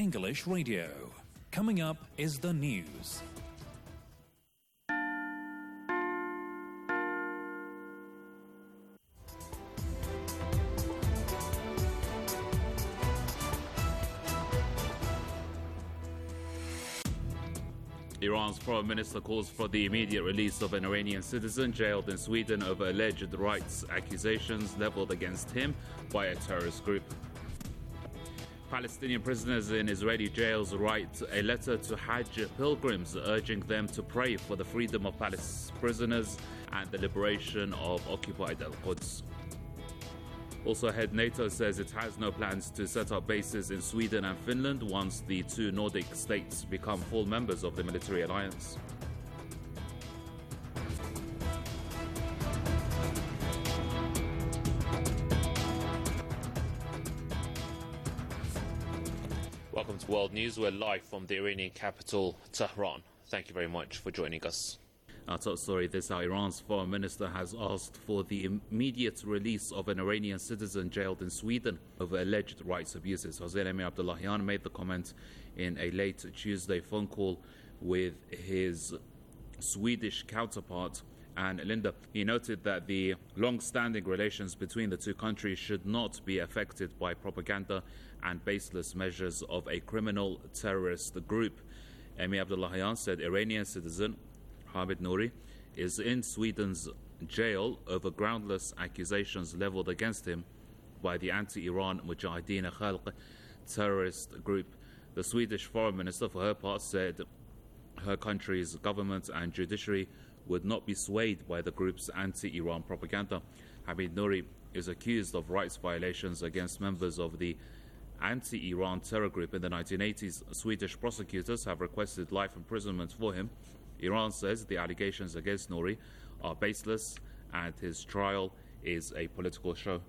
English Radio. Coming up is the news. Iran's foreign minister calls for the immediate release of an Iranian citizen jailed in Sweden over alleged rights accusations leveled against him by a terrorist group. Palestinian prisoners in Israeli jails write a letter to Hajj pilgrims urging them to pray for the freedom of Palestinian prisoners and the liberation of occupied Al-Quds. Also ahead, NATO says it has no plans to set up bases in Sweden and Finland once the two Nordic states become full members of the military alliance. Welcome to World News. We're live from the Iranian capital, Tehran. Thank you very much for joining us. Our top story this hour: Iran's foreign minister has asked for the immediate release of an Iranian citizen jailed in Sweden over alleged rights abuses. Hossein Amir Abdullahian made the comment in a late Tuesday phone call with his Swedish counterpart, Ann Linde. He noted that the long-standing relations between the two countries should not be affected by propaganda and baseless measures of a criminal terrorist group. Amir Abdullahian said Iranian citizen Hamid Nouri is in Sweden's jail over groundless accusations leveled against him by the anti-Iran Mujahideen Khalq terrorist group. The Swedish foreign minister, for her part, said her country's government and judiciary would not be swayed by the group's anti-Iran propaganda. Hamid Nouri is accused of rights violations against members of the anti-Iran terror group in the 1980s. Swedish prosecutors have requested life imprisonment for him. Iran says the allegations against Nouri are baseless and his trial is a political show.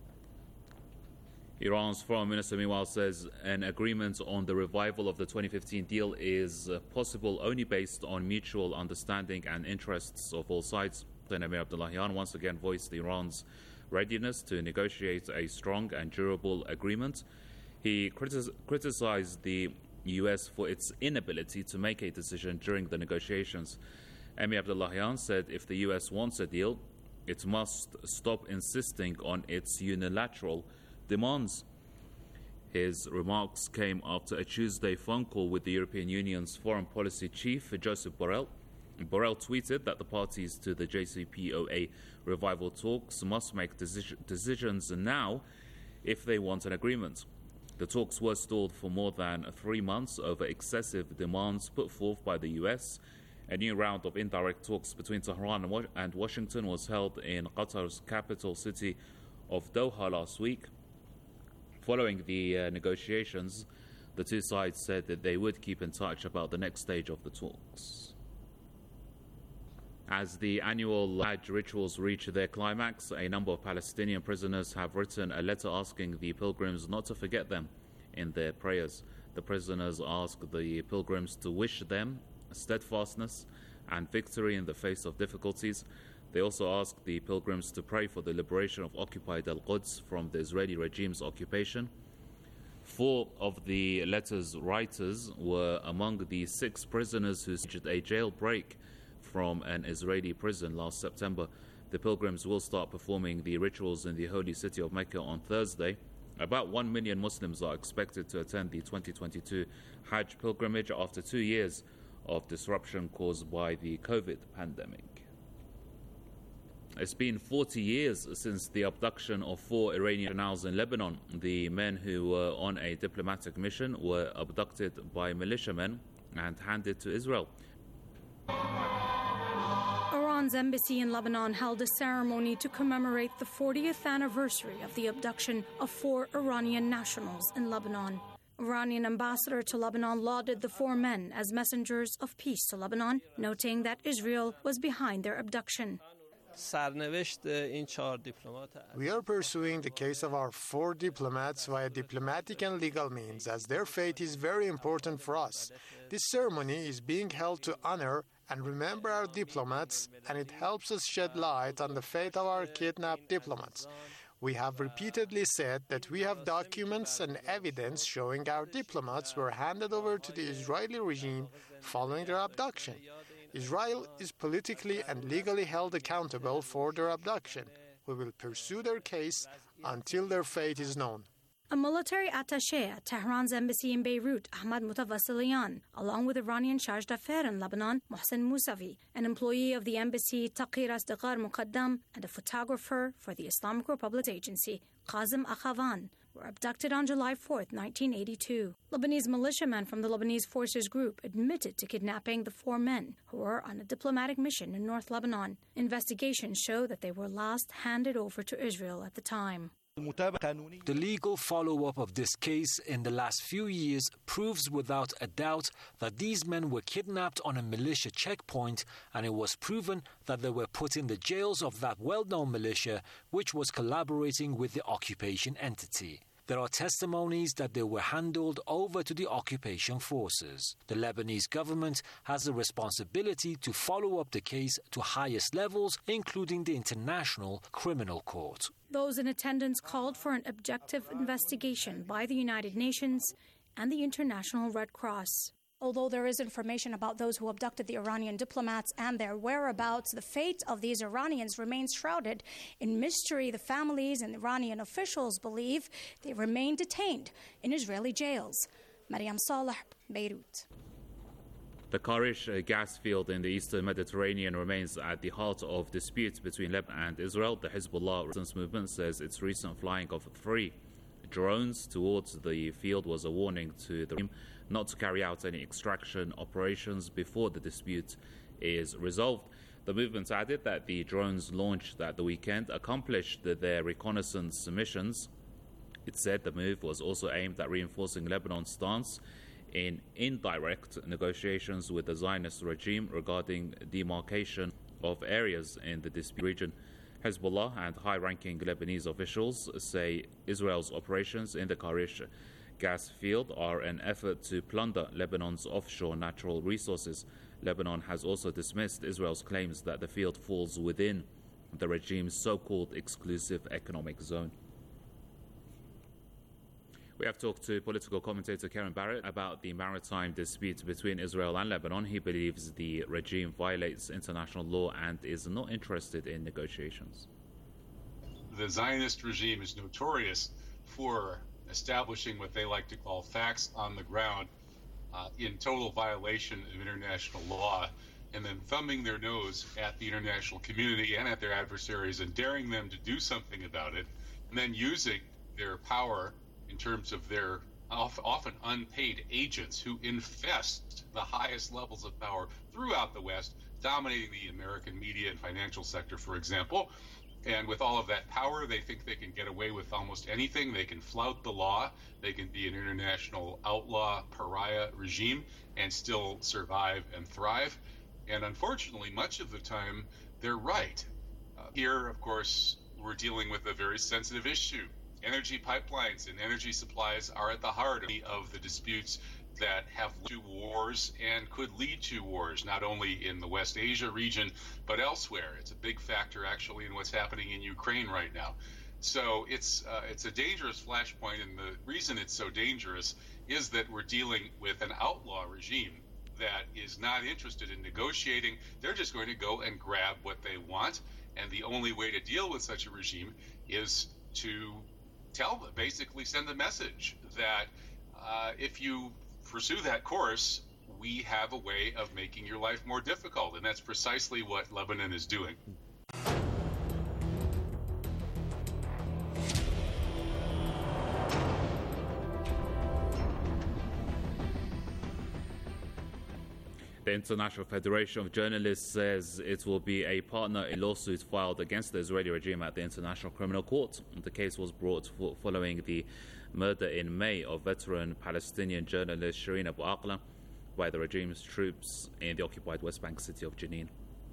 Iran's foreign minister, meanwhile, says an agreement on the revival of the 2015 deal is possible only based on mutual understanding and interests of all sides. Then Amir Abdullahian once again voiced Iran's readiness to negotiate a strong and durable agreement. He criticized the US for its inability to make a decision during the negotiations. Amir Abdullahian said if the US wants a deal, it must stop insisting on its unilateral demands. His remarks came after a Tuesday phone call with the European Union's foreign policy chief, Josep Borrell. Borrell tweeted that the parties to the JCPOA revival talks must make decisions now if they want an agreement. The talks were stalled for more than 3 months over excessive demands put forth by the US. A new round of indirect talks between Tehran and Washington was held in Qatar's capital city of Doha last week. Following the negotiations, the two sides said that they would keep in touch about the next stage of the talks. As the annual Hajj rituals reach their climax, a number of Palestinian prisoners have written a letter asking the pilgrims not to forget them in their prayers. The prisoners ask the pilgrims to wish them steadfastness and victory in the face of difficulties. They also ask the pilgrims to pray for the liberation of occupied Al-Quds from the Israeli regime's occupation. 4 of the letter's writers were among the 6 prisoners who staged a jailbreak from an Israeli prison last September. The pilgrims will start performing the rituals in the holy city of Mecca on Thursday. About 1 million Muslims are expected to attend the 2022 Hajj pilgrimage after 2 years of disruption caused by the COVID pandemic. It's been 40 years since the abduction of 4 Iranian nationals in Lebanon. The men who were on a diplomatic mission were abducted by militiamen and handed to Israel. Iran's embassy in Lebanon held a ceremony to commemorate the 40th anniversary of the abduction of 4 Iranian nationals in Lebanon. Iranian ambassador to Lebanon lauded the 4 men as messengers of peace to Lebanon, noting that Israel was behind their abduction. We are pursuing the case of our 4 diplomats via diplomatic and legal means, as their fate is very important for us. This ceremony is being held to honor and remember our diplomats, and it helps us shed light on the fate of our kidnapped diplomats. We have repeatedly said that we have documents and evidence showing our diplomats were handed over to the Israeli regime following their abduction. Israel is politically and legally held accountable for their abduction. We will pursue their case until their fate is known. A military attaché at Tehran's embassy in Beirut, Ahmad Mutawassilian, along with Iranian charge d'affaires in Lebanon, Mohsen Mousavi, an employee of the embassy, Taqi Razdeghar Muqaddam, and a photographer for the Islamic Republic agency, Qazem Akhavan, were abducted on July 4, 1982. Lebanese militiamen from the Lebanese Forces Group admitted to kidnapping the 4 men who were on a diplomatic mission in North Lebanon. Investigations show that they were last handed over to Israel at the time. The legal follow-up of this case in the last few years proves without a doubt that these men were kidnapped on a militia checkpoint, and it was proven that they were put in the jails of that well-known militia which was collaborating with the occupation entity. There are testimonies that they were handed over to the occupation forces. The Lebanese government has a responsibility to follow up the case to highest levels, including the International Criminal Court. Those in attendance called for an objective investigation by the United Nations and the International Red Cross. Although there is information about those who abducted the Iranian diplomats and their whereabouts, the fate of these Iranians remains shrouded in mystery. The families and Iranian officials believe they remain detained in Israeli jails. Mariam Saleh, Beirut. The Karish gas field in the eastern Mediterranean remains at the heart of disputes between Lebanon and Israel. The Hezbollah resistance movement says its recent flying of 3 drones towards the field was a warning to the regime not to carry out any extraction operations before the dispute is resolved. The movement added that the drones launched at the weekend accomplished their reconnaissance missions. It said the move was also aimed at reinforcing Lebanon's stance in indirect negotiations with the Zionist regime regarding demarcation of areas in the dispute region. Hezbollah and high-ranking Lebanese officials say Israel's operations in the Karish gas field are an effort to plunder Lebanon's offshore natural resources. Lebanon has also dismissed Israel's claims that the field falls within the regime's so-called exclusive economic zone. We have talked to political commentator Karen Barrett about the maritime dispute between Israel and Lebanon. He believes the regime violates international law and is not interested in negotiations. The Zionist regime is notorious for establishing what they like to call facts on the ground in total violation of international law, and then thumbing their nose at the international community and at their adversaries and daring them to do something about it, and then using their power in terms of their often unpaid agents who infest the highest levels of power throughout the West, dominating the American media and financial sector, for example. And with all of that power, they think they can get away with almost anything. They can flout the law. They can be an international outlaw pariah regime and still survive and thrive. And unfortunately, much of the time, they're right. Here, of course, we're dealing with a very sensitive issue. Energy pipelines and energy supplies are at the heart of the disputes that have led to wars and could lead to wars, not only in the West Asia region, but elsewhere. It's a big factor, actually, in what's happening in Ukraine right now. So it's a dangerous flashpoint, and the reason it's so dangerous is that we're dealing with an outlaw regime that is not interested in negotiating. They're just going to go and grab what they want, and the only way to deal with such a regime is to basically send the message that if you pursue that course, we have a way of making your life more difficult, and that's precisely what Lebanon is doing. The International Federation of Journalists says it will be a partner in a lawsuit filed against the Israeli regime at the International Criminal Court. The case was brought following the murder in May of veteran Palestinian journalist Shireen Abu Akleh by the regime's troops in the occupied West Bank city of Jenin.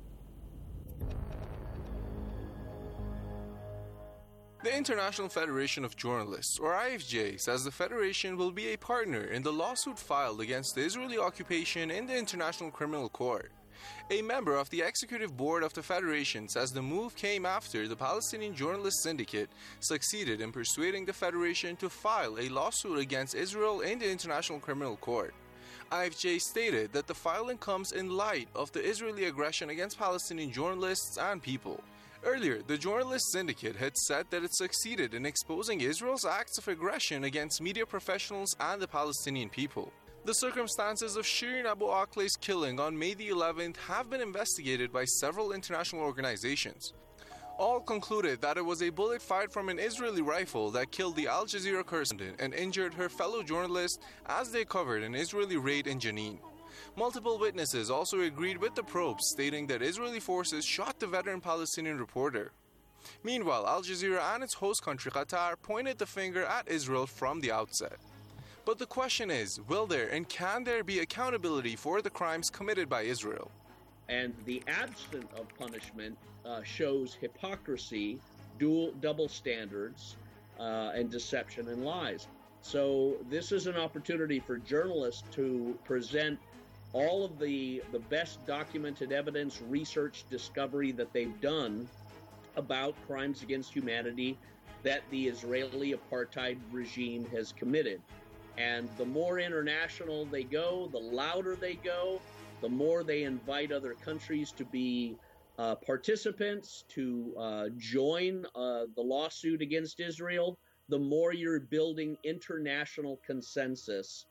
The International Federation of Journalists, or IFJ, says the federation will be a partner in the lawsuit filed against the Israeli occupation in the International Criminal Court. A member of the executive board of the Federation says the move came after the Palestinian Journalist Syndicate succeeded in persuading the Federation to file a lawsuit against Israel in the International Criminal Court. IFJ stated that the filing comes in light of the Israeli aggression against Palestinian journalists and people. Earlier, the Journalist Syndicate had said that it succeeded in exposing Israel's acts of aggression against media professionals and the Palestinian people. The circumstances of Shireen Abu Akleh's killing on May the 11th have been investigated by several international organizations. All concluded that it was a bullet fired from an Israeli rifle that killed the Al Jazeera correspondent and injured her fellow journalist as they covered an Israeli raid in Jenin. Multiple witnesses also agreed with the probes, stating that Israeli forces shot the veteran Palestinian reporter. Meanwhile, Al Jazeera and its host country Qatar pointed the finger at Israel from the outset. But the question is, will there and can there be accountability for the crimes committed by Israel? And the absence of punishment shows hypocrisy, double standards, and deception and lies. So this is an opportunity for journalists to present all of the best documented evidence, research, discovery that they've done about crimes against humanity that the Israeli apartheid regime has committed. And the more international they go, the louder they go, the more they invite other countries to be participants, to join the lawsuit against Israel, the more you're building international consensus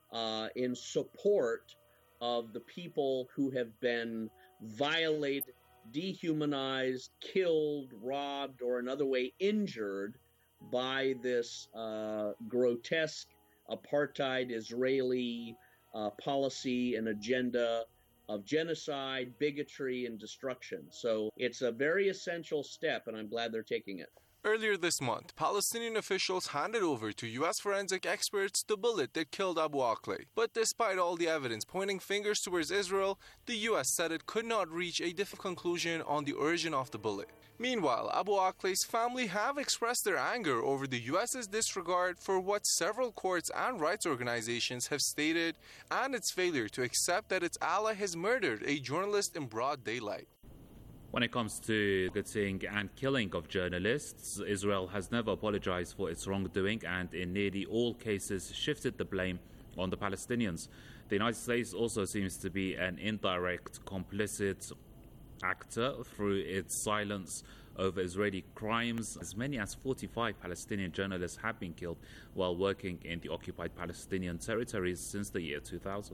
in support of the people who have been violated, dehumanized, killed, robbed, or another way injured by this grotesque apartheid Israeli policy and agenda of genocide, bigotry, and destruction. So it's a very essential step, and I'm glad they're taking it. Earlier this month, Palestinian officials handed over to U.S. forensic experts the bullet that killed Abu Akleh. But despite all the evidence pointing fingers towards Israel, the U.S. said it could not reach a definite conclusion on the origin of the bullet. Meanwhile, Abu Akleh's family have expressed their anger over the U.S.'s disregard for what several courts and rights organizations have stated, and its failure to accept that its ally has murdered a journalist in broad daylight. When it comes to targeting and killing of journalists, Israel has never apologized for its wrongdoing and in nearly all cases shifted the blame on the Palestinians. The United States also seems to be an indirect complicit actor through its silence over Israeli crimes. As many as 45 Palestinian journalists have been killed while working in the occupied Palestinian territories since the year 2000.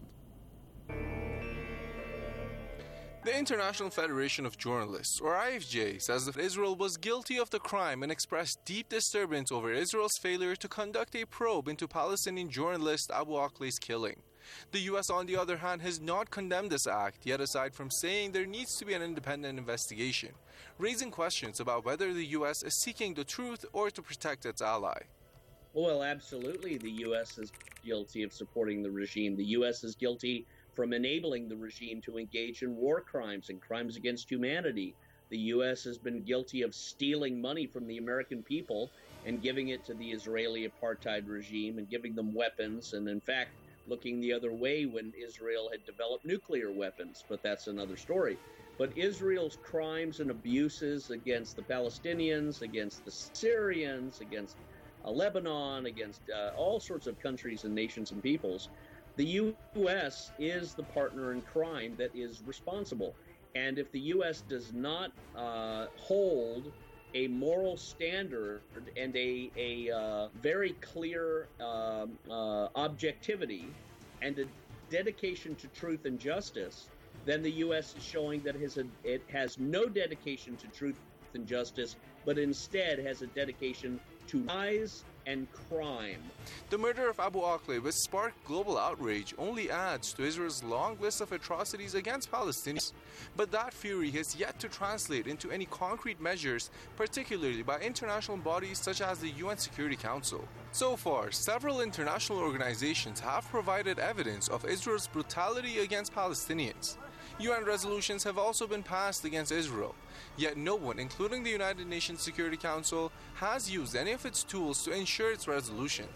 The International Federation of Journalists, or IFJ, says that Israel was guilty of the crime and expressed deep disturbance over Israel's failure to conduct a probe into Palestinian journalist Abu Akleh's killing. The U.S., on the other hand, has not condemned this act, yet aside from saying there needs to be an independent investigation, raising questions about whether the U.S. is seeking the truth or to protect its ally. Well, absolutely, the U.S. is guilty of supporting the regime. The U.S. is guilty from enabling the regime to engage in war crimes and crimes against humanity. The U.S. has been guilty of stealing money from the American people and giving it to the Israeli apartheid regime and giving them weapons, and in fact, looking the other way when Israel had developed nuclear weapons, but that's another story. But Israel's crimes and abuses against the Palestinians, against the Syrians, against Lebanon, against all sorts of countries and nations and peoples, the U.S. is the partner in crime that is responsible. And if the U.S. does not hold a moral standard and a very clear objectivity and a dedication to truth and justice, then the U.S. is showing that it has no dedication to truth and justice, but instead has a dedication to lies and crime. The murder of Abu Akleh, which sparked global outrage, only adds to Israel's long list of atrocities against Palestinians. But that fury has yet to translate into any concrete measures, particularly by international bodies such as the UN Security Council. So far, several international organizations have provided evidence of Israel's brutality against Palestinians. UN resolutions have also been passed against Israel, yet no one, including the United Nations Security Council, has used any of its tools to ensure its resolutions.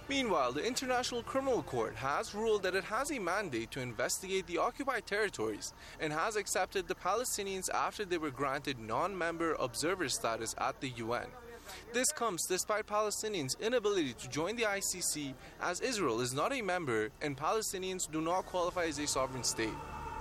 Meanwhile, the International Criminal Court has ruled that it has a mandate to investigate the occupied territories and has accepted the Palestinians after they were granted non-member observer status at the UN. This comes despite Palestinians' inability to join the ICC, as Israel is not a member and Palestinians do not qualify as a sovereign state.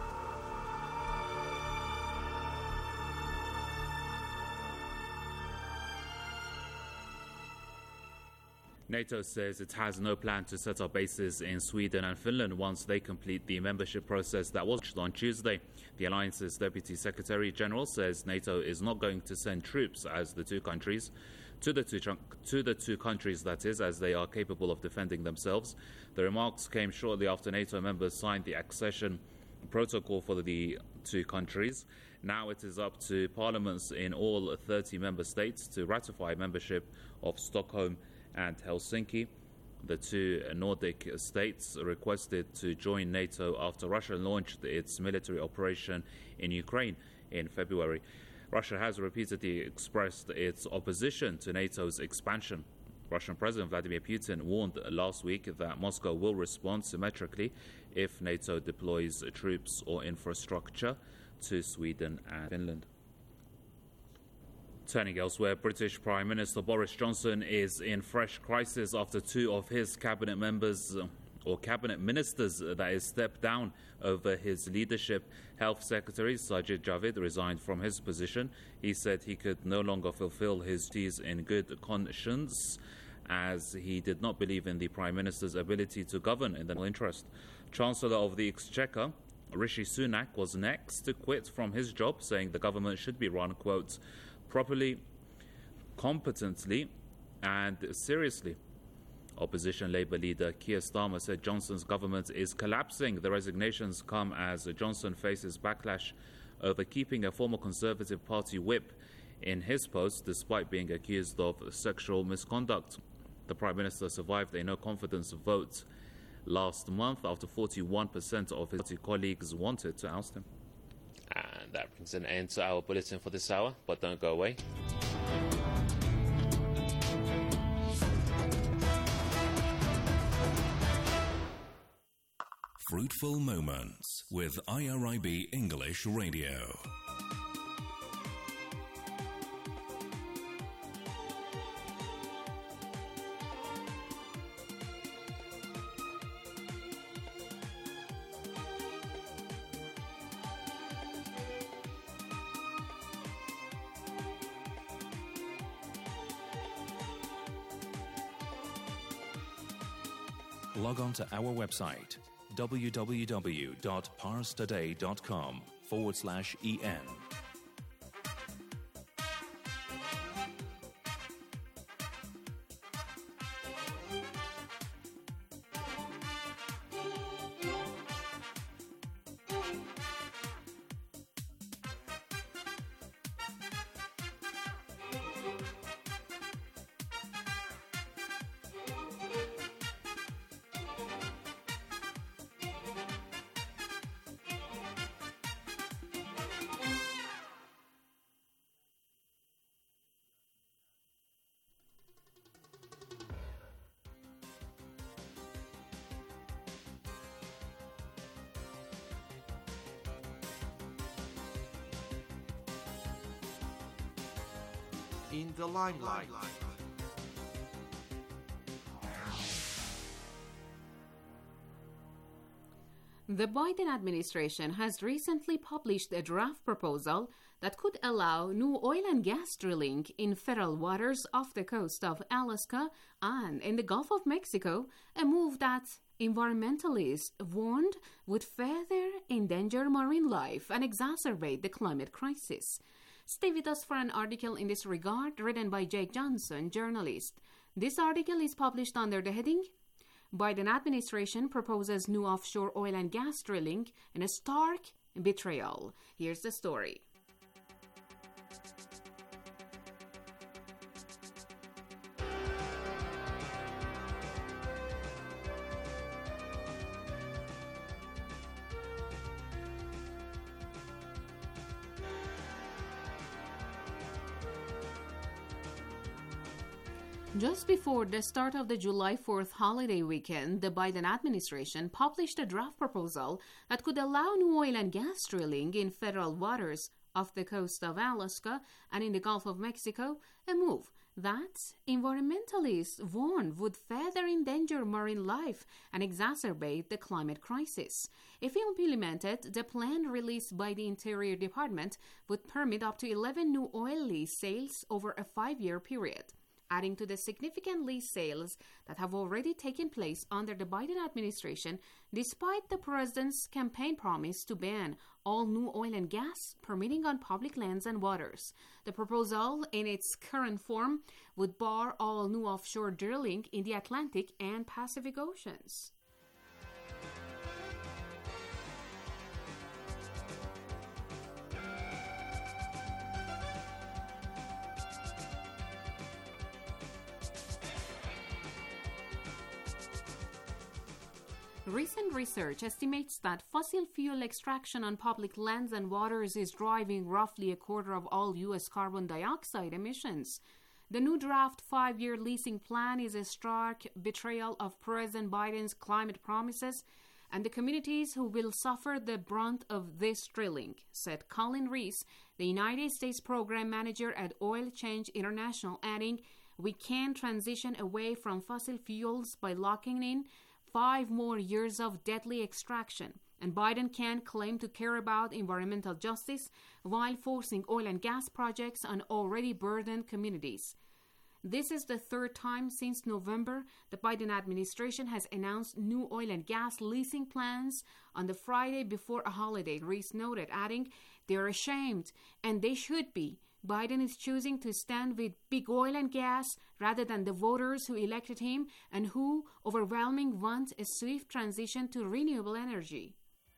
NATO says it has no plan to set up bases in Sweden and Finland once they complete the membership process that was launched on Tuesday. The alliance's Deputy Secretary General says NATO is not going to send troops as the two countries to the two countries, that is, as they are capable of defending themselves. The remarks came shortly after NATO members signed the accession protocol for the two countries. Now it is up to parliaments in all 30 member states to ratify membership of Stockholm and Helsinki. The two Nordic states requested to join NATO after Russia launched its military operation in Ukraine in February. Russia has repeatedly expressed its opposition to NATO's expansion. Russian President Vladimir Putin warned last week that Moscow will respond symmetrically if NATO deploys troops or infrastructure to Sweden and Finland. Turning elsewhere, British Prime Minister Boris Johnson is in fresh crisis after two of his cabinet members, or cabinet ministers, that is, stepped down over his leadership. Health Secretary Sajid Javid resigned from his position. He said he could no longer fulfill his duties in good conscience, as he did not believe in the Prime Minister's ability to govern in the national interest. Chancellor of the Exchequer Rishi Sunak was next to quit from his job, saying the government should be run, quote, properly, competently and seriously. Opposition Labour leader Keir Starmer said Johnson's government is collapsing. The resignations come as Johnson faces backlash over keeping a former Conservative Party whip in his post despite being accused of sexual misconduct. The Prime Minister survived a no-confidence vote last month after 41% of his party colleagues wanted to oust him. And that brings an end to our bulletin for this hour, but don't go away. Fruitful Moments with IRIB English Radio. Log on to our website www.parstoday.com/en. In the limelight. The Biden administration has recently published a draft proposal that could allow new oil and gas drilling in federal waters off the coast of Alaska and in the Gulf of Mexico, a move that environmentalists warned would further endanger marine life and exacerbate the climate crisis. Stay with us for an article in this regard written by Jake Johnson, journalist. This article is published under the heading Biden administration proposes new offshore oil and gas drilling in a stark betrayal. Here's the story. Just before the start of the July 4th holiday weekend, the Biden administration published a draft proposal that could allow new oil and gas drilling in federal waters off the coast of Alaska and in the Gulf of Mexico, a move that environmentalists warn would further endanger marine life and exacerbate the climate crisis. If implemented, the plan released by the Interior Department would permit up to 11 new oil lease sales over a 5-year period, adding to the significant lease sales that have already taken place under the Biden administration, despite the president's campaign promise to ban all new oil and gas permitting on public lands and waters. The proposal, in its current form, would bar all new offshore drilling in the Atlantic and Pacific Oceans. Recent research estimates that fossil fuel extraction on public lands and waters is driving roughly a quarter of all U.S. carbon dioxide emissions. The new draft 5-year leasing plan is a stark betrayal of President Biden's climate promises and the communities who will suffer the brunt of this drilling, said Colin Reese, the United States Program Manager at Oil Change International, adding, "We can transition away from fossil fuels by locking in 5 more years of deadly extraction, and Biden can claim to care about environmental justice while forcing oil and gas projects on already burdened communities." This is the 3rd time since November the Biden administration has announced new oil and gas leasing plans on the Friday before a holiday, Reese noted, adding, "They're ashamed, and they should be. Biden is choosing to stand with big oil and gas rather than the voters who elected him and who overwhelmingly want a swift transition to renewable energy."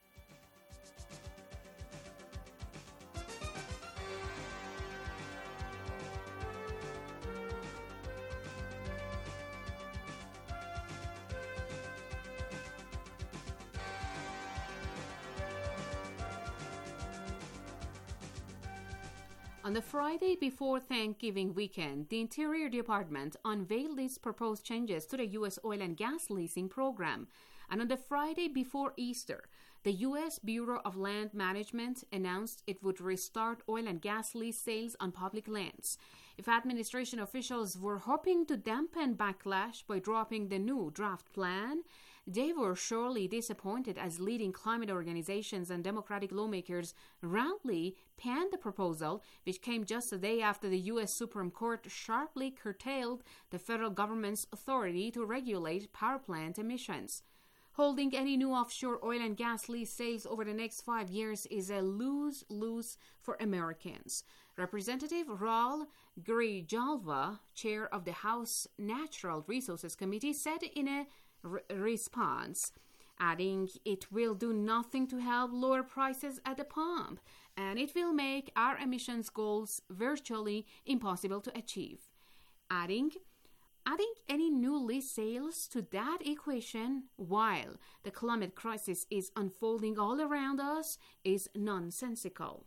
On the Friday before Thanksgiving weekend, the Interior Department unveiled its proposed changes to the U.S. oil and gas leasing program. And on the Friday before Easter, the U.S. Bureau of Land Management announced it would restart oil and gas lease sales on public lands. If administration officials were hoping to dampen backlash by dropping the new draft plan, they were surely disappointed as leading climate organizations and Democratic lawmakers roundly panned the proposal, which came just a day after the U.S. Supreme Court sharply curtailed the federal government's authority to regulate power plant emissions. Holding any new offshore oil and gas lease sales over the next 5 years is a lose-lose for Americans. Representative Raul Grijalva, chair of the House Natural Resources Committee, said in a response, adding, "It will do nothing to help lower prices at the pump, and it will make our emissions goals virtually impossible to achieve." Adding any new lease sales to that equation while the climate crisis is unfolding all around us is nonsensical.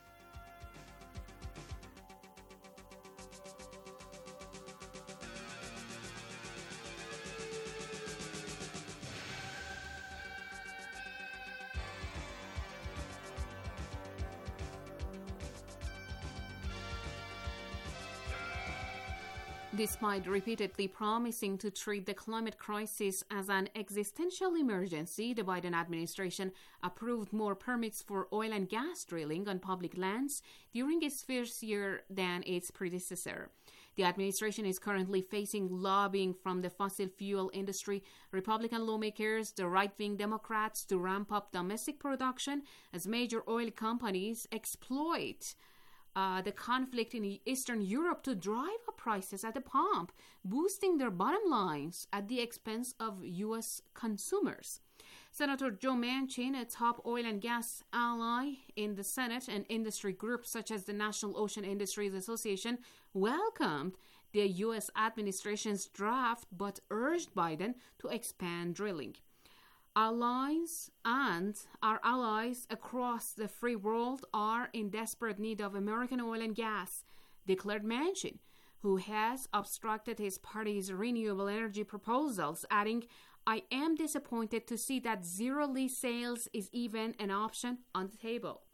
Despite repeatedly promising to treat the climate crisis as an existential emergency, the Biden administration approved more permits for oil and gas drilling on public lands during its first year than its predecessor. The administration is currently facing lobbying from the fossil fuel industry, Republican lawmakers, the right-wing Democrats to ramp up domestic production as major oil companies exploit the conflict in Eastern Europe to drive up prices at the pump, boosting their bottom lines at the expense of U.S. consumers. Senator Joe Manchin, a top oil and gas ally in the Senate, and industry groups such as the National Ocean Industries Association welcomed the U.S. administration's draft but urged Biden to expand drilling. Our allies across the free world are in desperate need of American oil and gas, declared Manchin, who has obstructed his party's renewable energy proposals, adding, "I am disappointed to see that zero lease sales is even an option on the table."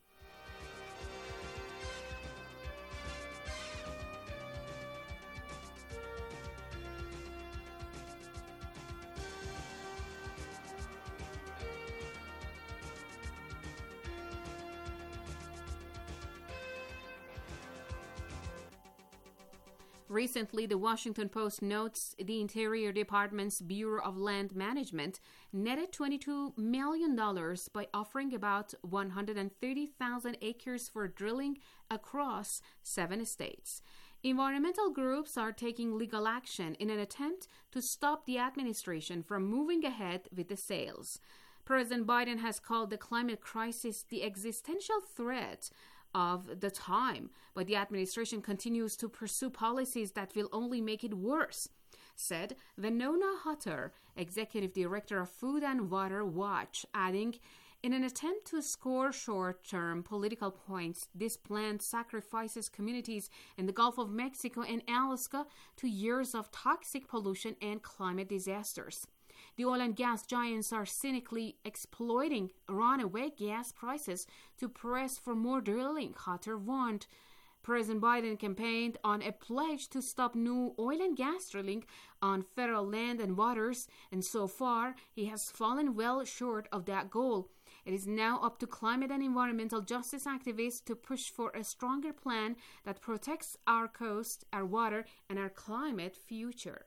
Recently, the Washington Post notes the Interior Department's Bureau of Land Management netted $22 million by offering about 130,000 acres for drilling across 7 states. Environmental groups are taking legal action in an attempt to stop the administration from moving ahead with the sales. President Biden has called the climate crisis the existential threat of the time, but the administration continues to pursue policies that will only make it worse, said Venona Hutter, executive director of Food and Water Watch, adding, "In an attempt to score short-term political points, this plan sacrifices communities in the Gulf of Mexico and Alaska to years of toxic pollution and climate disasters." The oil and gas giants are cynically exploiting runaway gas prices to press for more drilling, Hutter warned. President Biden campaigned on a pledge to stop new oil and gas drilling on federal land and waters, and so far he has fallen well short of that goal. It is now up to climate and environmental justice activists to push for a stronger plan that protects our coast, our water, and our climate future.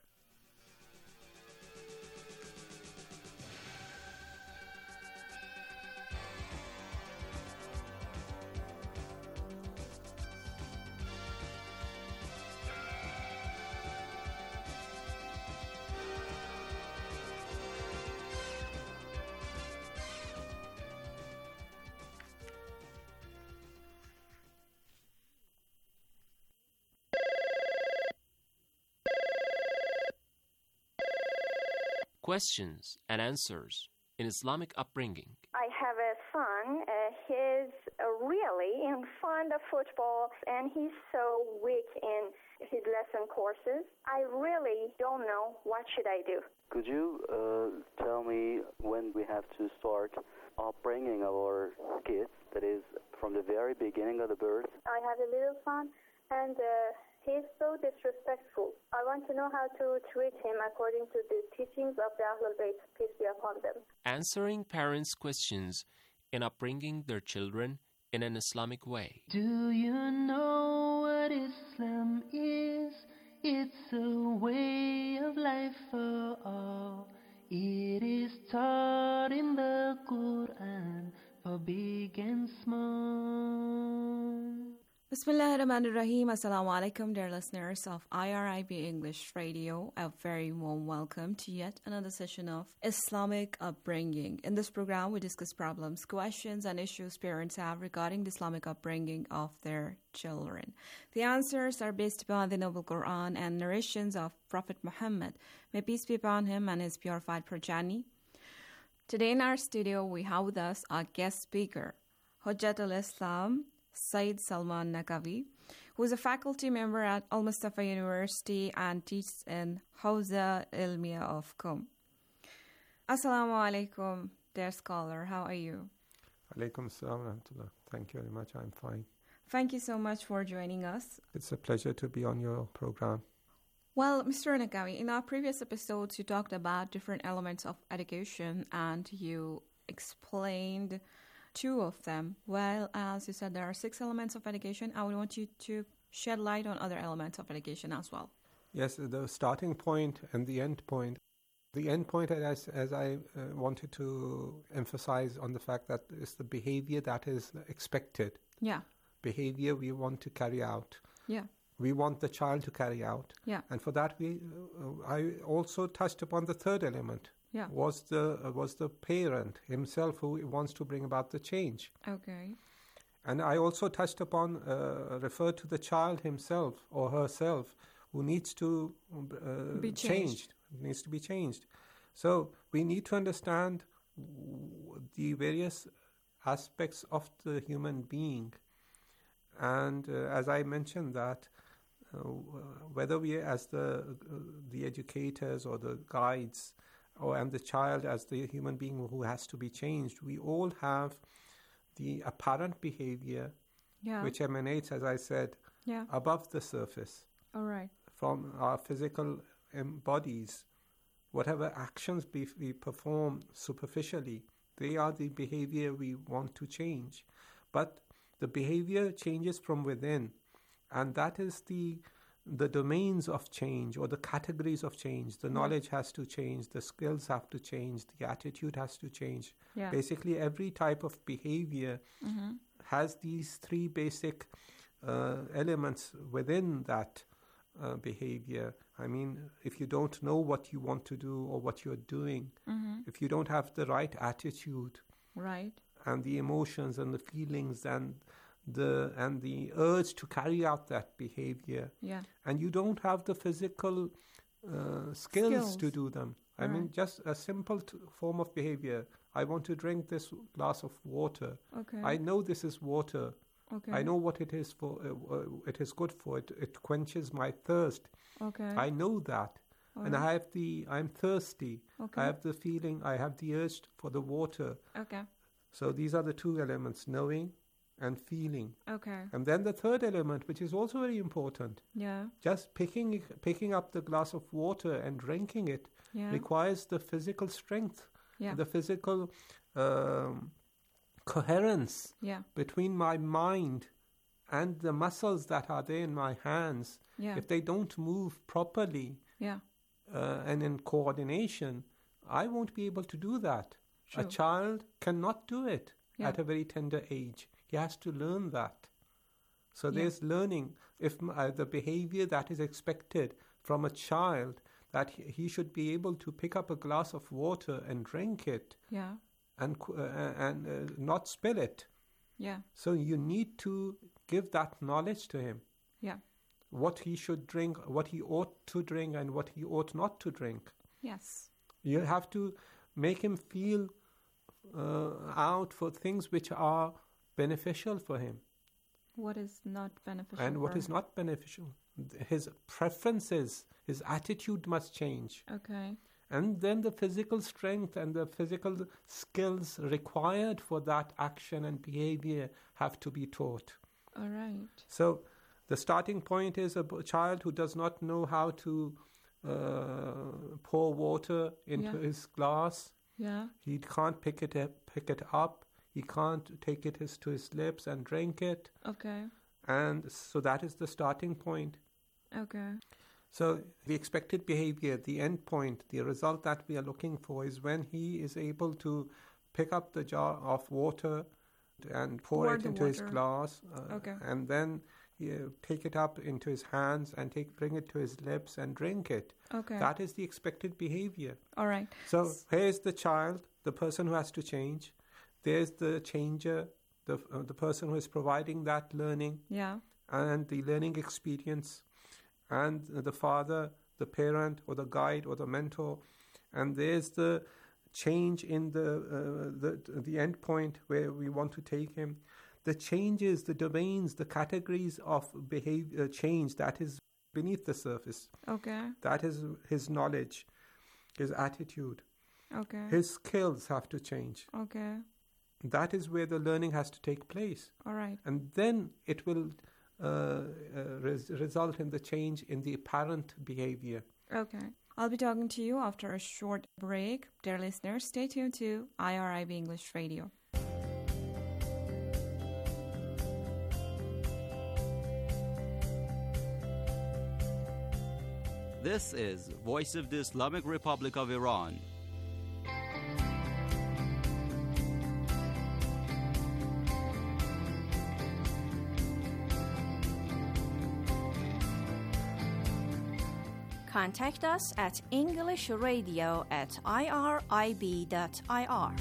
Questions and answers in Islamic upbringing. I have a son. He's really fond of football, and he's so weak in his lesson courses. I really don't know what should I do. Could you tell me when we have to start upbringing our kids, that is, from the very beginning of the birth? I have a little son, and he's so disrespectful. I want to know how to treat him according to the teachings of the Ahlul Bayt, peace be upon them. Answering parents' questions in upbringing their children in an Islamic way. Do you know what Islam is? It's a way of life for all. It is taught in the Quran for big and small. Bismillahirrahmanirrahim. Assalamu alaikum, dear listeners of IRIB English Radio. A very warm welcome to yet another session of Islamic upbringing. In this program, we discuss problems, questions, and issues parents have regarding the Islamic upbringing of their children. The answers are based upon the Noble Quran and narrations of Prophet Muhammad. May peace be upon him and his purified progeny. Today in our studio, we have with us our guest speaker, Hujjatul Islam, Said Salman Naqvi, who is a faculty member at Al Mustafa University and teaches in Hawza Ilmiya of Qom. Assalamu alaikum, dear scholar. How are you? Alaikum assalam wa rahmatullah. Thank you very much. I'm fine. Thank you so much for joining us. It's a pleasure to be on your program. Well, Mr. Naqvi, in our previous episodes, you talked about different elements of education and you explained 2 of them. Well, as you said, there are 6 elements of education. I would want you to shed light on other elements of education as well. Yes, the starting point and the end point. The end point, as I wanted to emphasize on the fact that it's the behavior that is expected. Yeah. Behavior we want to carry out. Yeah. We want the child to carry out. Yeah. And for that, I also touched upon the third element. Yeah. Was the parent himself who wants to bring about the change. Okay. And I also touched upon, referred to the child himself or herself who needs to be changed. Needs to be changed. So we need to understand the various aspects of the human being. And as I mentioned that whether we as the educators or the guides, and the child as the human being who has to be changed, we all have the apparent behavior which emanates, as I said, above the surface. All right. From our physical bodies. Whatever actions we perform superficially, they are the behavior we want to change. But the behavior changes from within, and that is the domains of change, or the categories of change. The knowledge has to change, the skills have to change, the attitude has to change. Basically, every type of behavior has these three basic elements within that behavior. I mean, if you don't know what you want to do or what you're doing, if you don't have the right attitude, and the emotions and the feelings and the urge to carry out that behavior, and you don't have the physical skills to do them. I mean, just a simple form of behavior. I want to drink this glass of water. I know this is water. I know what it is for. It is good for it. It quenches my thirst. I know that, and I'm thirsty. I have the feeling. I have the urge for the water. So these are the two elements: knowing and feeling. And then the third element, which is also very important. Just picking up the glass of water and drinking it requires the physical strength, the physical coherence between my mind and the muscles that are there in my hands. If they don't move properly and in coordination, I won't be able to do that. A child cannot do it at a very tender age. He has to learn that. So there's learning. If the behavior that is expected from a child, that he should be able to pick up a glass of water and drink it, and not spill it. So you need to give that knowledge to him. What he should drink, what he ought to drink, and what he ought not to drink. You have to make him feel out for things which are beneficial for him. What is not beneficial? And what is not beneficial. His preferences, his attitude must change. And then the physical strength and the physical skills required for that action and behavior have to be taught. All right. So the starting point is a child who does not know how to pour water into his glass. He can't pick it up. He can't take it to his lips and drink it. And so that is the starting point. So the expected behavior, the end point, the result that we are looking for is when he is able to pick up the jar of water and pour it into his glass, and then take it up into his hands and bring it to his lips and drink it. That is the expected behavior. All right. So here's the child, the person who has to change. There's the changer, the person who is providing that learning and the learning experience, and the father, the parent, or the guide, or the mentor. And there's the change in the end point where we want to take him. The changes, the domains, the categories of behavior change that is beneath the surface. That is his knowledge, his attitude. His skills have to change. That is where the learning has to take place. All right. And then it will result in the change in the apparent behavior. I'll be talking to you after a short break. Dear listeners, stay tuned to IRIB English Radio. This is Voice of the Islamic Republic of Iran. Contact us at englishradio@irib.ir.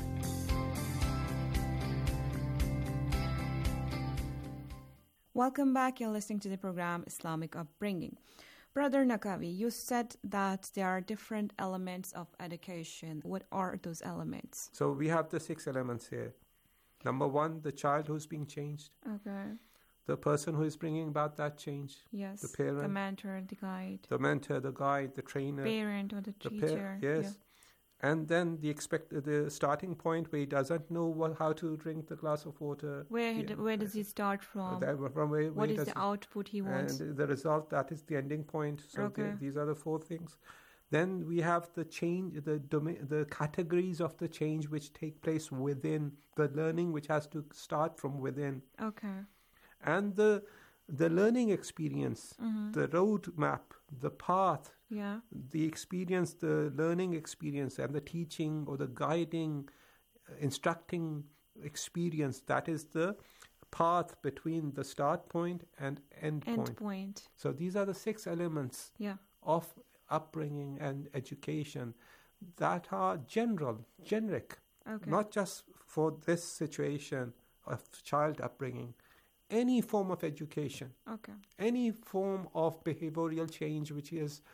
Welcome back. You're listening to the program Islamic Upbringing. Brother Naqvi, you said that there are different elements of education. What are those elements? So we have the 6 elements here. Number 1, the child who's being changed. the person who is bringing about that change. Yes. The parent. The mentor, the guide. The mentor, the guide, the trainer. Parent or the teacher. Yes. Yeah. And then the starting point where he doesn't know how to drink the glass of water. Where does he start from? What is the output he wants? And the result, that is the ending point. So these are the 4 things. Then we have the change, the categories of the change which take place within the learning, which has to start from within. Okay. And the learning experience, the roadmap, the path, the experience, the learning experience, and the teaching or the guiding, instructing experience. That is the path between the start point and end point. So these are the 6 elements of upbringing and education that are generic, not just for this situation of child upbringing. Any form of education, any form of behavioral change which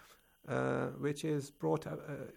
is brought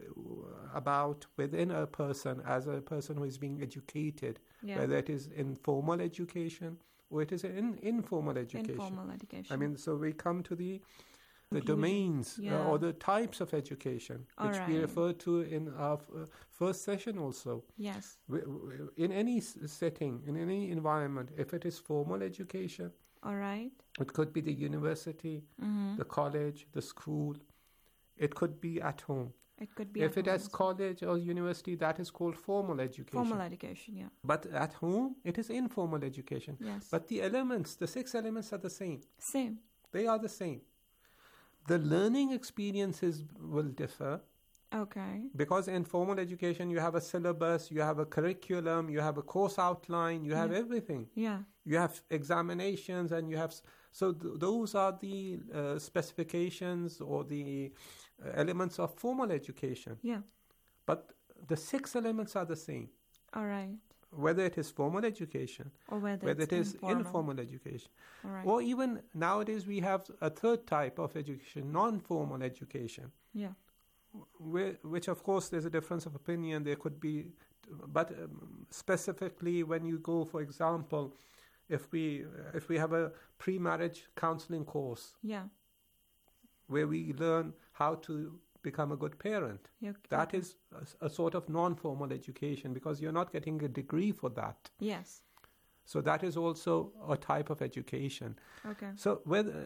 about within a person as a person who is being educated, whether it is in formal education or it is in informal education. I mean, so we come to the domains or the types of education, which we referred to in our first session also. Yes. In any setting, in any environment, if it is formal education, it could be the university, the college, the school. It could be at home. It could be if it is college or university, that is called formal education. Formal education, yeah. But at home, it is informal education. Yes. But the elements, the 6 elements are the same. Same. They are the same. The learning experiences will differ. Okay. Because in formal education, you have a syllabus, you have a curriculum, you have a course outline, you have everything. Yeah. You have examinations, and you have... So those are the specifications or the elements of formal education. Yeah. But the 6 elements are the same. All right. Whether it is formal education or whether it is informal education. All right. Or even nowadays we have a third type of education, non-formal education. Yeah. Which of course there's a difference of opinion. There could be, but specifically when you go, for example, if we have a pre-marriage counseling course, where we learn how to become a good parent. That is a sort of non-formal education, because you're not getting a degree for that. Yes. So that is also a type of education. Okay. So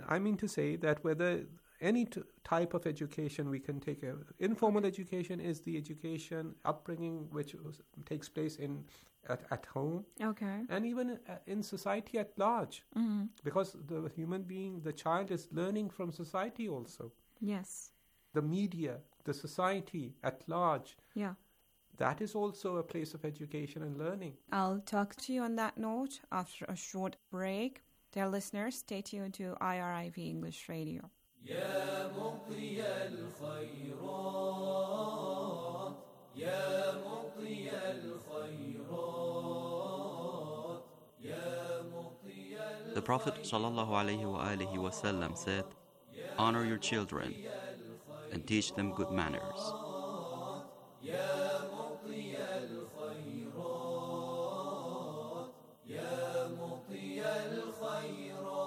whether any type of education we can take. Informal education is the education, upbringing, which takes place at home. Okay. And even in society at large. Because the human being, the child, is learning from society also. Yes. The media, the society at large. Yeah. That is also a place of education and learning. I'll talk to you on that note after a short break. Dear listeners, stay tuned to IRIB English Radio. يا مطي الخيرات يا مطي الخيرات يا مطي The Prophet ﷺ said, "Honor your children and teach them good manners." يا مطي الخيرات يا مطي الخيرات.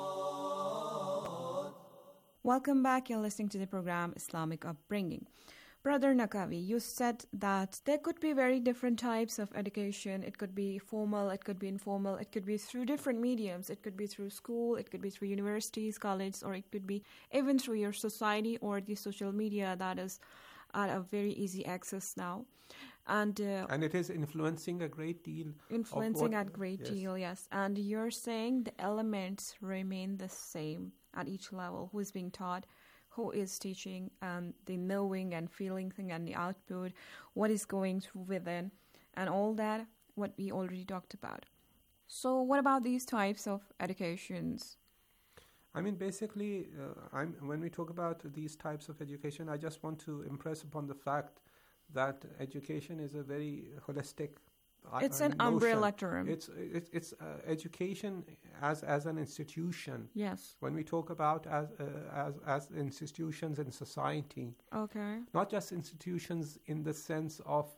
Welcome back. You're listening to the program Islamic Upbringing. Brother Naqvi, you said that there could be very different types of education. It could be formal, it could be informal, it could be through different mediums. It could be through school, it could be through universities, colleges, or it could be even through your society or the social media that is at a very easy access now. And it is influencing a great deal. Yes. And you're saying the elements remain the same at each level. Who is being taught, who is teaching, and the knowing and feeling thing and the output, what is going through within, and all that, what we already talked about. So what about these types of educations? I mean, basically, when we talk about these types of education, I just want to impress upon the fact that education is a very holistic it's an notion. Umbrella term. It's education as an institution. Yes. When we talk about as institutions in society. Okay. Not just institutions in the sense of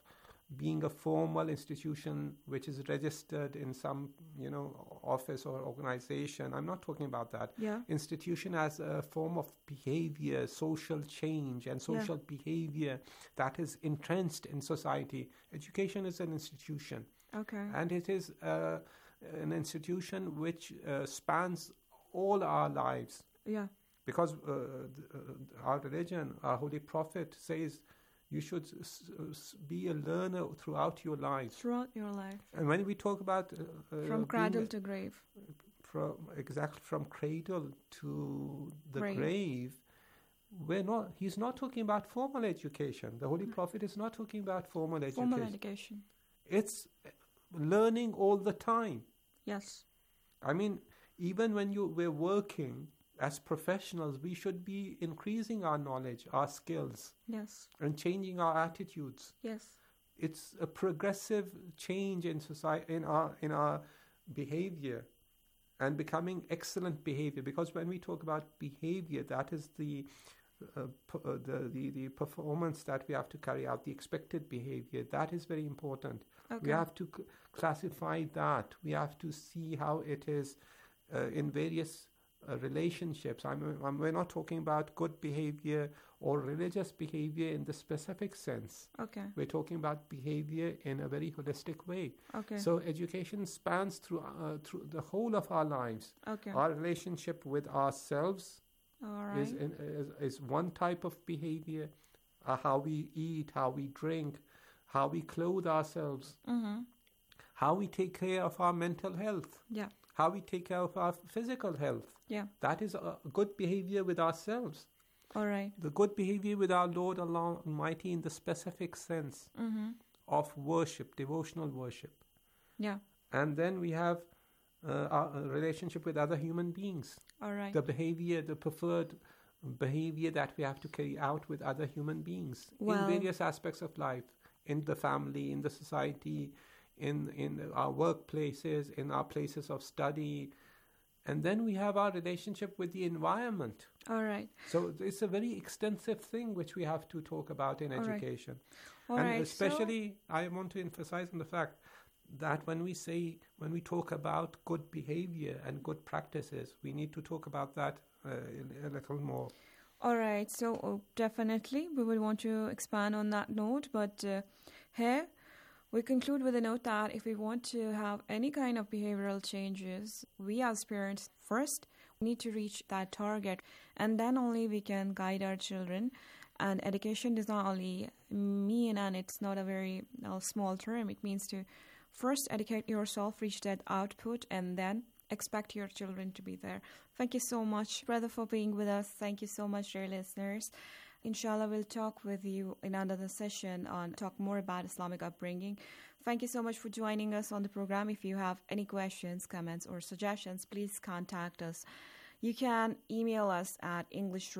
being a formal institution which is registered in some, office or organization. I'm not talking about that. Yeah. Institution as a form of behavior, social change and social behavior that is entrenched in society. Education is an institution. Okay. And it is an institution which spans all our lives. Yeah. Because our religion, our Holy Prophet says, you should be a learner throughout your life. Throughout your life. And when we talk about from cradle to grave, from cradle to the grave, he's not talking about formal education. The Holy Prophet is not talking about formal education. Formal education. It's learning all the time. Yes. I mean, even when we're working as professionals, we should be increasing our knowledge, our skills. Yes. And changing our attitudes. Yes. It's a progressive change in society, in our behavior, and becoming excellent behavior. Because when we talk about behavior, that is the performance that we have to carry out, the expected behavior. That is very important. Okay. We have to classify that. We have to see how it is in various relationships. We're not talking about good behavior or religious behavior in the specific sense. Okay. We're talking about behavior in a very holistic way. Okay. So education spans through the whole of our lives. Okay. Our relationship with ourselves is one type of behavior. How we eat, how we drink, how we clothe ourselves, how we take care of our mental health. Yeah. How we take care of our physical health. Yeah. That is a good behavior with ourselves. All right. The good behavior with our Lord Allah Almighty in the specific sense of worship, devotional worship. Yeah. And then we have our relationship with other human beings. All right. The behavior, the preferred behavior that we have to carry out with other human beings in various aspects of life, in the family, in the society, in our workplaces, in our places of study. And then we have our relationship with the environment. All right. So it's a very extensive thing which we have to talk about in education. All and especially, I want to emphasize on the fact that when we talk about good behavior and good practices, we need to talk about that a little more. All right. So definitely we will want to expand on that note. But here, we conclude with a note that if we want to have any kind of behavioral changes, we as parents first need to reach that target, and then only we can guide our children. And education does not only mean, and it's not a very small term, it means to first educate yourself, reach that output, and then expect your children to be there. Thank you so much, brother, for being with us. Thank you so much, dear listeners. Inshallah, we'll talk with you in another session on talk more about Islamic upbringing. Thank you so much for joining us on the program. If you have any questions, comments, or suggestions, please contact us. You can email us at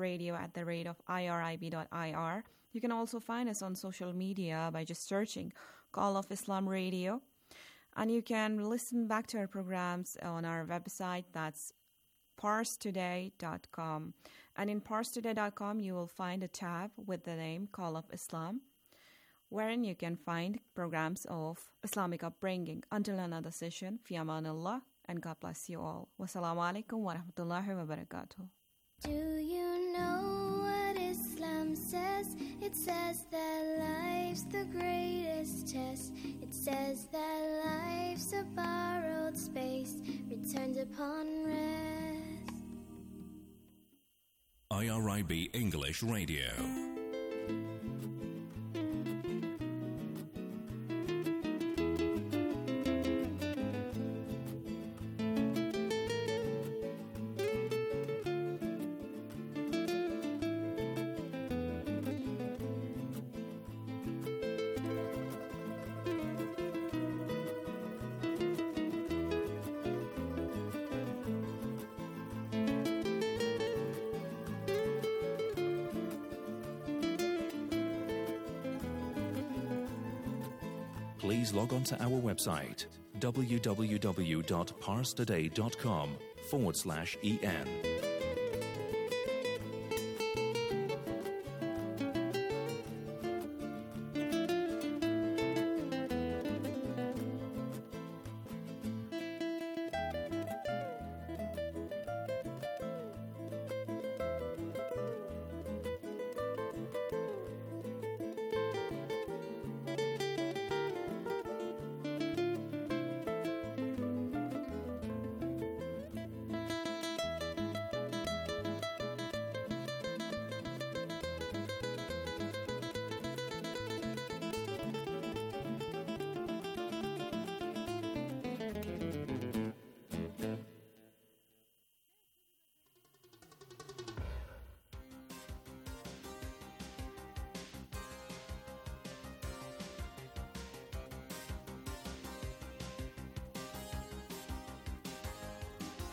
englishradio@irib.ir. You can also find us on social media by just searching Call of Islam Radio. And you can listen back to our programs on our website. That's parstoday.com. And in parstoday.com, you will find a tab with the name Call of Islam, wherein you can find programs of Islamic upbringing. Until another session, fi amanillah, and God bless you all. Wassalamu alaikum wa rahmatullahi wa barakatuh. Do you know what Islam says? It says that life's the greatest test. It says that life's a borrowed space, returned upon rest. IRIB English Radio. Please log on to our website www.parstoday.com/en.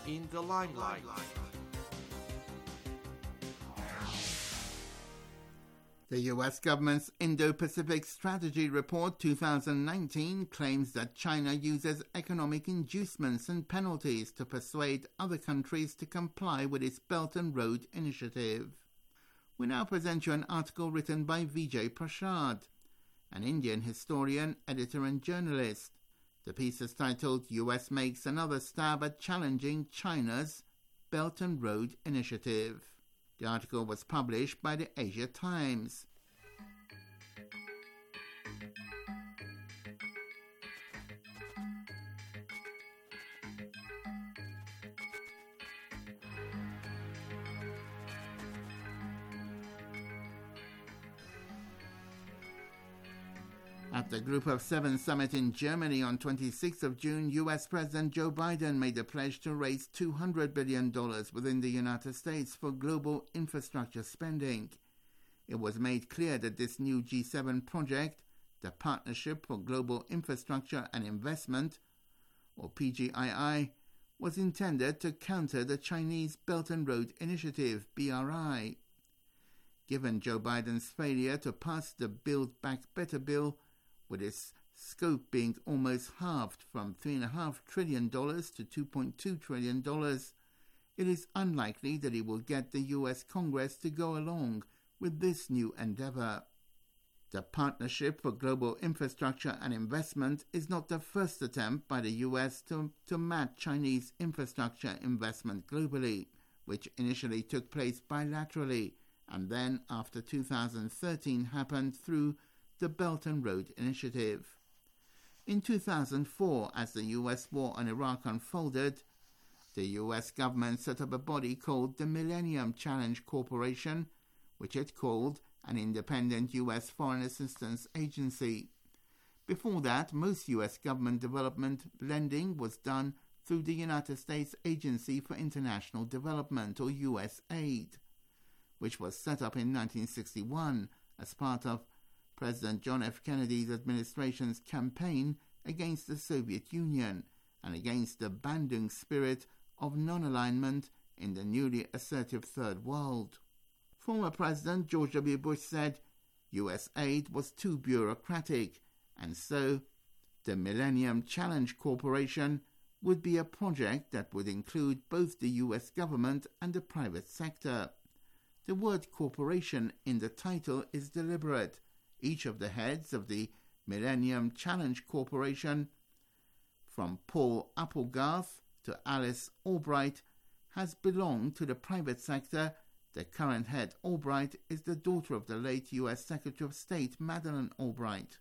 in the limelight. The U.S. government's Indo-Pacific Strategy Report 2019 claims that China uses economic inducements and penalties to persuade other countries to comply with its Belt and Road Initiative. We now present you an article written by Vijay Prashad, an Indian historian, editor and journalist. The piece is titled U.S. Makes Another Stab at Challenging China's Belt and Road Initiative. The article was published by the Asia Times. At the Group of Seven summit in Germany on 26th of June, U.S. President Joe Biden made a pledge to raise $200 billion within the United States for global infrastructure spending. It was made clear that this new G7 project, the Partnership for Global Infrastructure and Investment, or PGII, was intended to counter the Chinese Belt and Road Initiative, BRI. Given Joe Biden's failure to pass the Build Back Better bill, with its scope being almost halved from $3.5 trillion to $2.2 trillion, it is unlikely that he will get the U.S. Congress to go along with this new endeavor. The Partnership for Global Infrastructure and Investment is not the first attempt by the U.S. to match Chinese infrastructure investment globally, which initially took place bilaterally and then, after 2013, happened through the Belt and Road Initiative. In 2004, as the U.S. war on Iraq unfolded, the U.S. government set up a body called the Millennium Challenge Corporation, which it called an independent U.S. foreign assistance agency. Before that, most U.S. government development lending was done through the United States Agency for International Development, or USAID, which was set up in 1961 as part of President John F. Kennedy's administration's campaign against the Soviet Union and against the Bandung spirit of non-alignment in the newly assertive Third World. Former President George W. Bush said U.S. aid was too bureaucratic, and so the Millennium Challenge Corporation would be a project that would include both the U.S. government and the private sector. The word corporation in the title is deliberate. Each of the heads of the Millennium Challenge Corporation, from Paul Applegarth to Alice Albright, has belonged to the private sector. The current head, Albright, is the daughter of the late U.S. Secretary of State Madeleine Albright.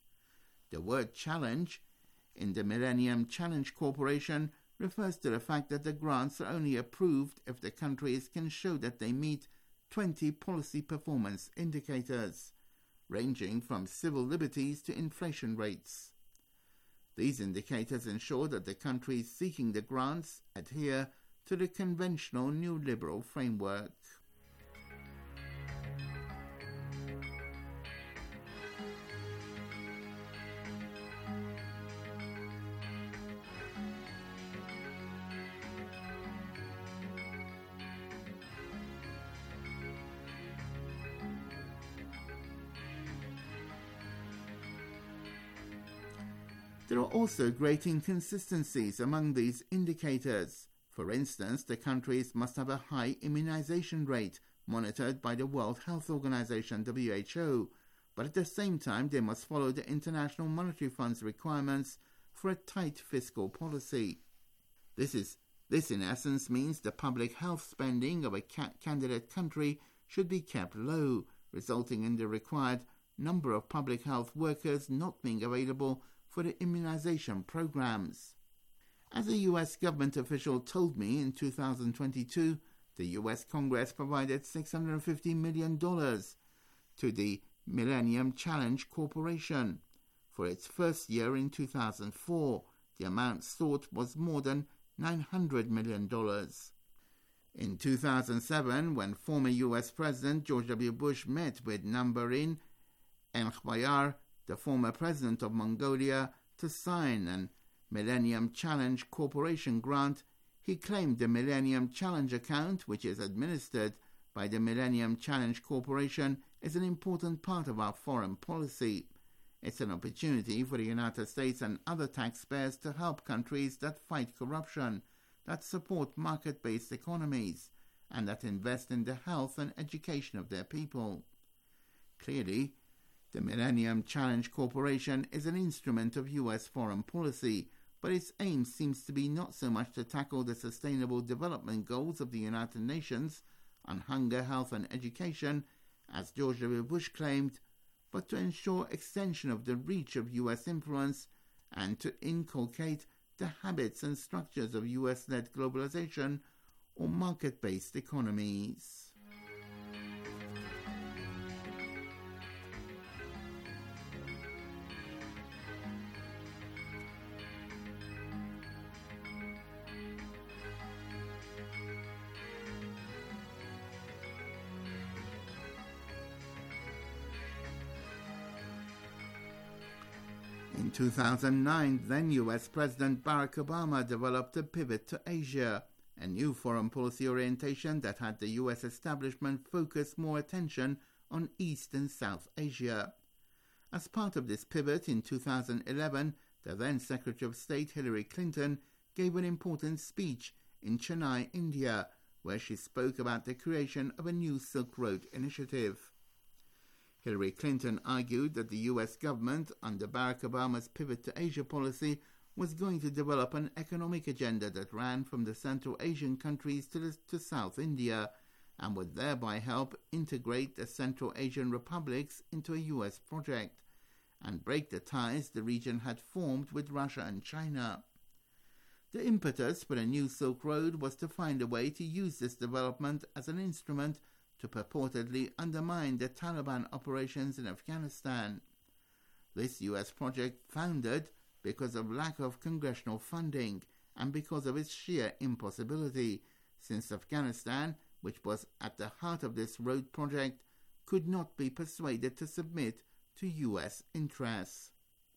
The word challenge in the Millennium Challenge Corporation refers to the fact that the grants are only approved if the countries can show that they meet 20 policy performance indicators, ranging from civil liberties to inflation rates. These indicators ensure that the countries seeking the grants adhere to the conventional neoliberal framework. There are also great inconsistencies among these indicators. For instance, the countries must have a high immunization rate monitored by the World Health Organization (WHO), but at the same time they must follow the International Monetary Fund's requirements for a tight fiscal policy. This in essence means the public health spending of a candidate country should be kept low, resulting in the required number of public health workers not being available for the immunization programs. As a U.S. government official told me in 2022, the U.S. Congress provided $650 million to the Millennium Challenge Corporation. For its first year in 2004, the amount sought was more than $900 million. In 2007, when former U.S. President George W. Bush met with Nambarin Enkhbayar, the former president of Mongolia, to sign an Millennium Challenge Corporation grant, He claimed the Millennium Challenge account, which is administered by the Millennium Challenge Corporation, is an important part of our foreign policy. It's an opportunity for the United States and other taxpayers to help countries that fight corruption, that support market-based economies, and that invest in the health and education of their people. Clearly, the Millennium Challenge Corporation is an instrument of U.S. foreign policy, but its aim seems to be not so much to tackle the Sustainable Development Goals of the United Nations on hunger, health and education, as George W. Bush claimed, but to ensure extension of the reach of U.S. influence and to inculcate the habits and structures of U.S.-led globalization or market-based economies. In 2009, then U.S. President Barack Obama developed a pivot to Asia, a new foreign policy orientation that had the U.S. establishment focus more attention on East and South Asia. As part of this pivot in 2011, the then Secretary of State Hillary Clinton gave an important speech in Chennai, India, where she spoke about the creation of a new Silk Road initiative. Hillary Clinton argued that the U.S. government, under Barack Obama's pivot to Asia policy, was going to develop an economic agenda that ran from the Central Asian countries to South India, and would thereby help integrate the Central Asian republics into a U.S. project, and break the ties the region had formed with Russia and China. The impetus for the new Silk Road was to find a way to use this development as an instrument to purportedly undermine the Taliban operations in Afghanistan. This U.S. project foundered because of lack of congressional funding and because of its sheer impossibility, since Afghanistan, which was at the heart of this road project, could not be persuaded to submit to U.S. interests.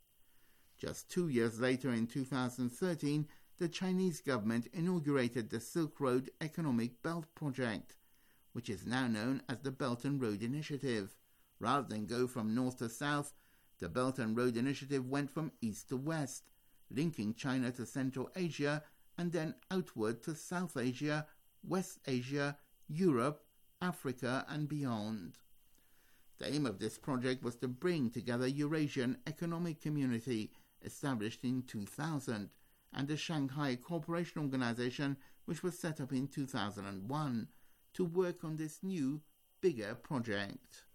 Just 2 years later, in 2013, the Chinese government inaugurated the Silk Road Economic Belt Project, which is now known as the Belt and Road Initiative. Rather than go from north to south, the Belt and Road Initiative went from east to west, linking China to Central Asia and then outward to South Asia, West Asia, Europe, Africa and beyond. The aim of this project was to bring together Eurasian Economic Community, established in 2000, and the Shanghai Cooperation Organization, which was set up in 2001, to work on this new, bigger project.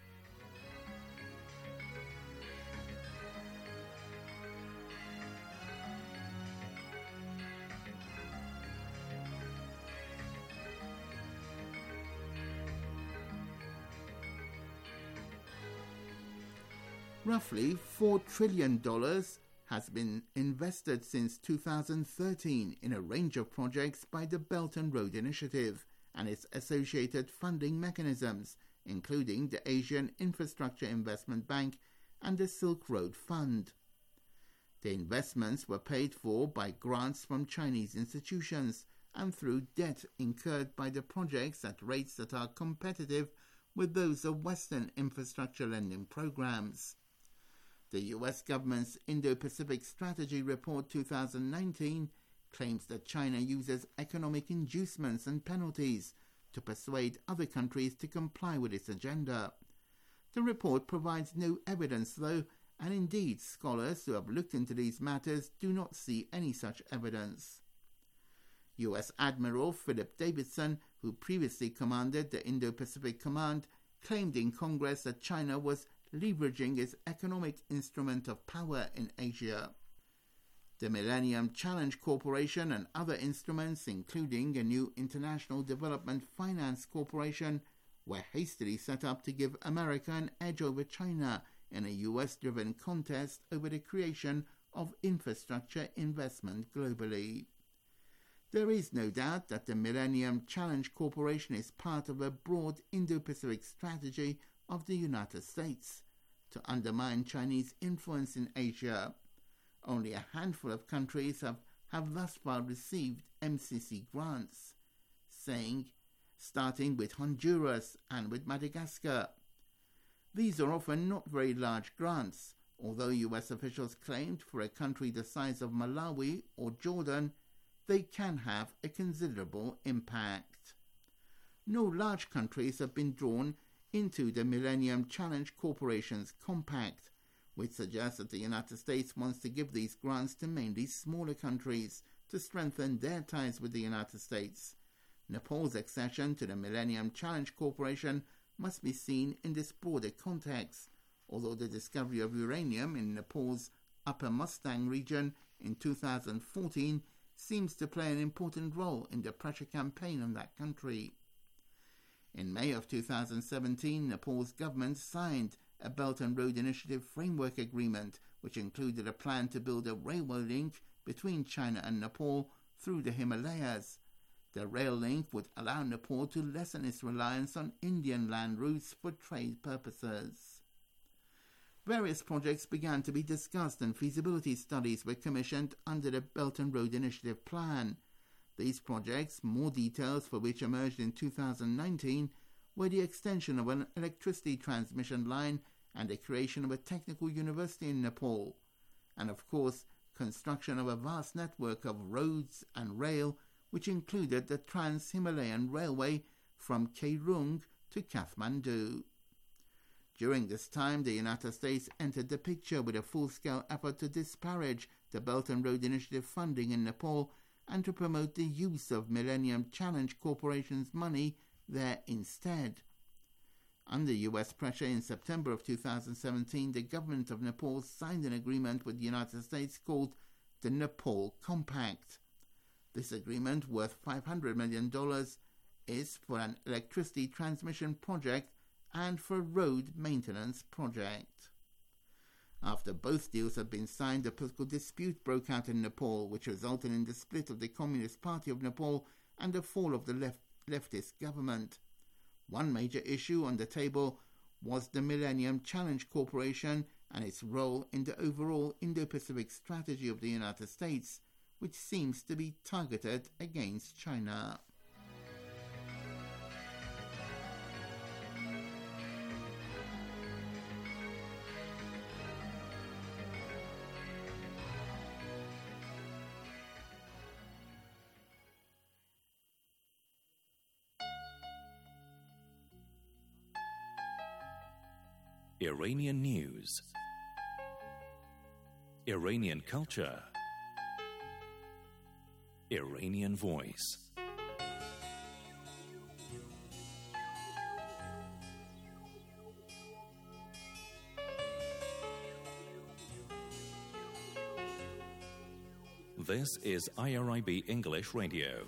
Roughly $4 trillion has been invested since 2013 in a range of projects by the Belt and Road Initiative and its associated funding mechanisms, including the Asian Infrastructure Investment Bank and the Silk Road Fund. The investments were paid for by grants from Chinese institutions and through debt incurred by the projects at rates that are competitive with those of Western infrastructure lending programs. The U.S. government's Indo-Pacific Strategy Report 2019 claims that China uses economic inducements and penalties to persuade other countries to comply with its agenda. The report provides no evidence, though, and indeed scholars who have looked into these matters do not see any such evidence. U.S. Admiral Philip Davidson, who previously commanded the Indo-Pacific Command, claimed in Congress that China was leveraging its economic instrument of power in Asia. The Millennium Challenge Corporation and other instruments, including a new International Development Finance Corporation, were hastily set up to give America an edge over China in a US-driven contest over the creation of infrastructure investment globally. There is no doubt that the Millennium Challenge Corporation is part of a broad Indo-Pacific strategy of the United States to undermine Chinese influence in Asia. Only a handful of countries have have thus far received MCC grants, saying, starting with Honduras and with Madagascar. These are often not very large grants, although US officials claimed for a country the size of Malawi or Jordan, they can have a considerable impact. No large countries have been drawn into the Millennium Challenge Corporation's compact, which suggests that the United States wants to give these grants to mainly smaller countries to strengthen their ties with the United States. Nepal's accession to the Millennium Challenge Corporation must be seen in this broader context, although the discovery of uranium in Nepal's Upper Mustang region in 2014 seems to play an important role in the pressure campaign on that country. In May of 2017, Nepal's government signed a Belt and Road Initiative framework agreement, which included a plan to build a railway link between China and Nepal through the Himalayas. The rail link would allow Nepal to lessen its reliance on Indian land routes for trade purposes. Various projects began to be discussed and feasibility studies were commissioned under the Belt and Road Initiative plan. These projects, more details for which emerged in 2019, were the extension of an electricity transmission line and the creation of a technical university in Nepal, and of course, construction of a vast network of roads and rail, which included the Trans-Himalayan Railway from Kairung to Kathmandu. During this time, the United States entered the picture with a full-scale effort to disparage the Belt and Road Initiative funding in Nepal and to promote the use of Millennium Challenge Corporation's money there instead. Under US pressure in September of 2017, the government of Nepal signed an agreement with the United States called the Nepal Compact. This agreement, worth $500 million, is for an electricity transmission project and for a road maintenance project. After both deals had been signed, a political dispute broke out in Nepal, which resulted in the split of the Communist Party of Nepal and the fall of the leftist government. One major issue on the table was the Millennium Challenge Corporation and its role in the overall Indo-Pacific strategy of the United States, which seems to be targeted against China. Iranian news, Iranian culture, Iranian voice. This is IRIB English Radio.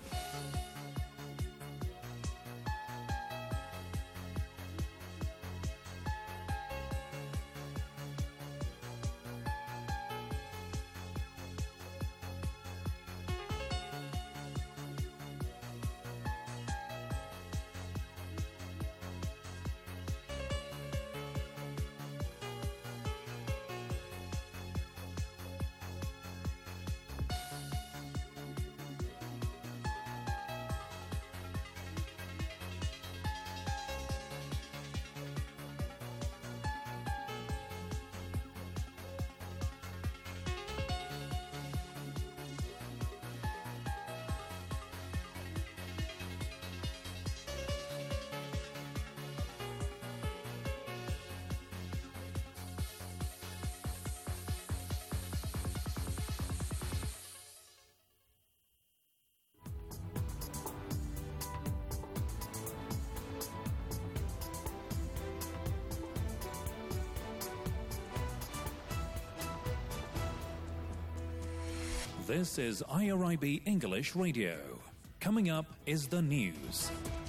This is IRIB English Radio. Coming up is the news.